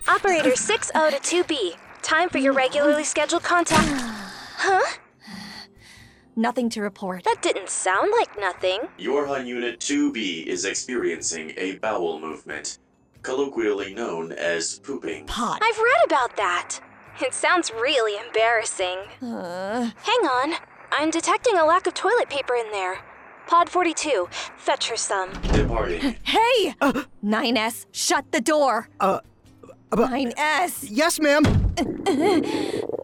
Operator 60 to 2B. Time for your regularly scheduled contact. Huh? Nothing to report. That didn't sound like nothing. Yorha Unit 2B is experiencing a bowel movement, colloquially known as pooping. Pod. I've read about that. It sounds really embarrassing. Hang on. I'm detecting a lack of toilet paper in there. Pod 42, fetch her some. Departing. Hey! 9S, shut the door! 9S! Yes, ma'am.